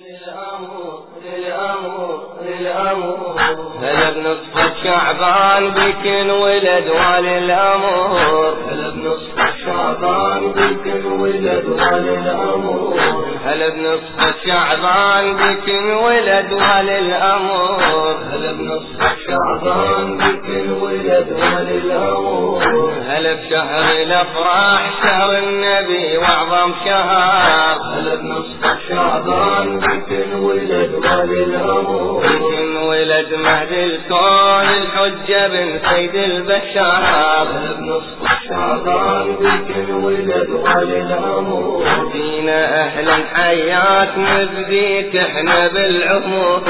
هلا بنصف شعبان بك انولد والي الامور، هلا بنصف شعبان بك انولد والي الامور، هلا بنصف شعبان بك انولد والي الامور، هلا بنصف شعبان بك انولد والي الامور، هلا بشهر الافراح شهر النبي واعظم شهر، هلا بنصف شعبان بك انولد والي الامور، بك انولد مهدي الكون الحجة بن سيد البشر، هلا بنصف شعبان بك انولد والي الامور، فينا اهلا حياك نبديك احنا بالعمر،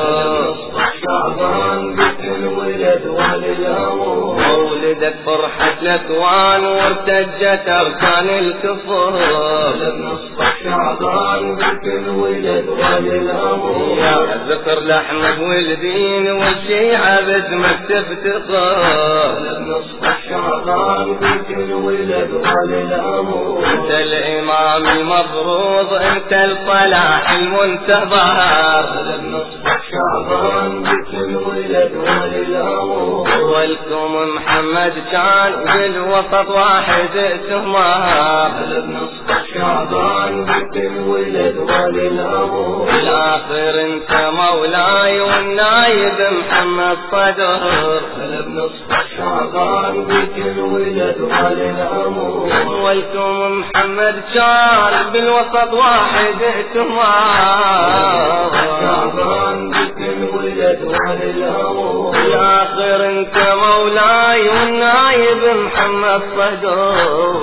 شعبان بك انولد والي الامور، مولدك فرحة الاكوان وارتجت اركان الكفر، هلا بنصف شعبان بك انولد والي الامور، يا ذكر لحمك والدين والشيعة باسمك تفتخر، هلا بنصف شعبان بك انولد والي الامور، انت الامام المفروض انت الصلاح المنتظر، هلا بنصف شعبان بك انولد والي الامور، ولكم محمد كان بالوسط واحد ائتمار، هلا بنصف شعبان بك انولد والي الامور، بالاخر انت مولاي والنايب محمد صدر، هلا بنصف شعبان بك انولد والي الامور، ولكم محمد كان بالوسط واحد ائتمار، شعبان بك انولد والي الامور، بالاخر انت مولاي والنايب محمد صدر،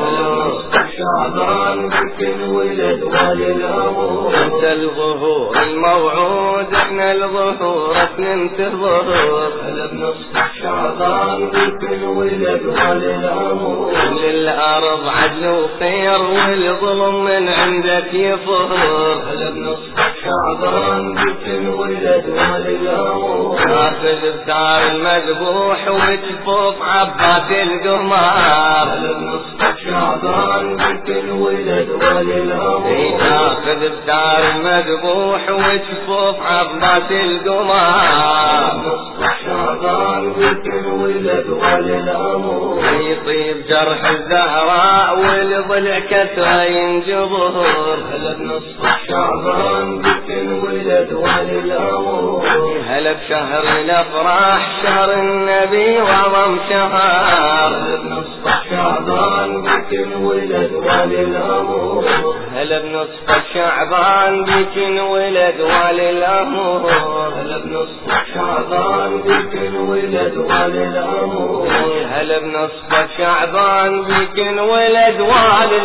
شعبان بك انولد والي الامور، انت الظهور الموعود احنا الظهورك ننتظر، هلا بنصف شعبان بك انولد والي الامور، للارض عدل وخير والظلم من عندك يفر، هلا بنصف شعبان بك انولد والي الامور، اخذ بثار المذبوح وتفوف عباس القمار، هلا بنصف شعبان بك انولد والي الامور، اخذ بثار المذبوح وتفوف عباس القمار، شعبان بك انولد والي الامور، يطيب جرح الزهراء والضلع كسره ينجبر، هلا بنصف شعبان بك انولد والي الامور، هلا بشهر الافراح شهر النبي واعظم شهر، هلا بنصف شعبان بك انولد والي الامور، هلا بنصف شعبان بك انولد والي الامور، هلا بنصف شعبان بك انولد والي الامور، هلا بنصف شعبان بك انولد والي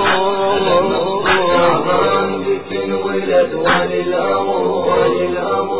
الامور، شعبان بك انولد والي الامور، والي الامور.